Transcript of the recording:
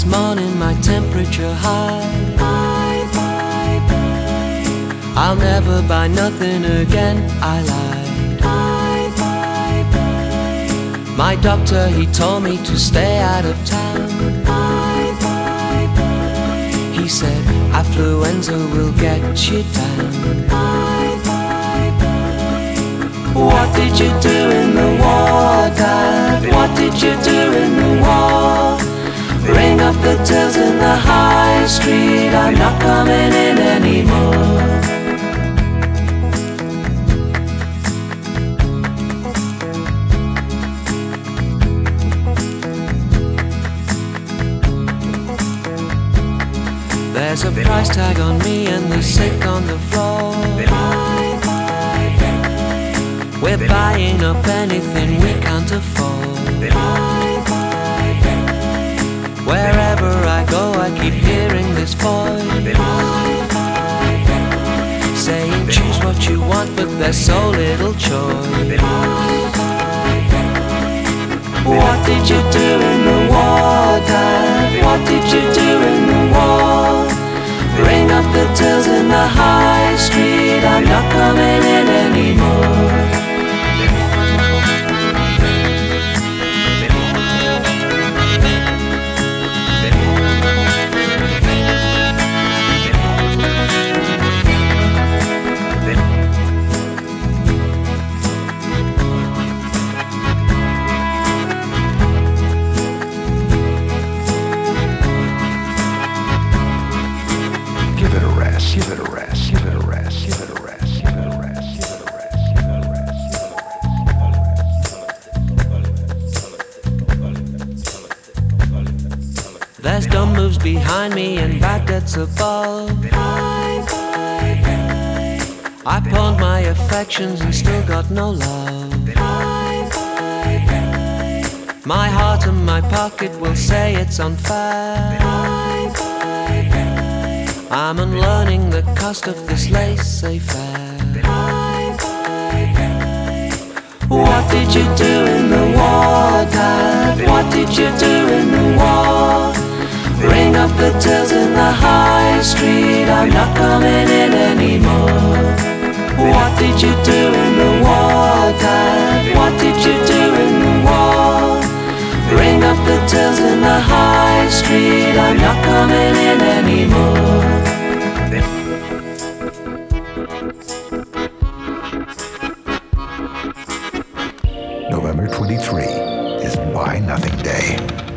this morning my temperature high. I'll never buy nothing again, I lied. My doctor, he told me to stay out of town. He said, affluenza will get you down. What did you do in the war, Dad? What did you do in the war? Ring up the tills in the high street, I'm not coming in anymore. There's a price tag on me and the sick on the floor. We're buying up anything we can't afford. Wherever I go I keep hearing this voice saying choose what you want but there's so little choice. What did you do in the war, Dad? What did you do in the war? Ring up the tills in the high street, I'm not coming in anymore. Give it a rest, give it a rest, give it a rest, give it a rest, give it a rest, give it a rest, give it a rest. There's dumb moves behind me and bad debts above. I pawned my affections and still got no love. My heart and my pocket will say it's unfair. I'm unlearning the cost of this laissez-faire. What did you do in the war, Dad? What did you do in the war? Ring up the tills in the high street, I'm not coming in anymore. What did you do in the war, Dad? What did you do in the war? Ring up the tills in the high street, I'm not coming in anymore. November 23 is Buy Nothing Day.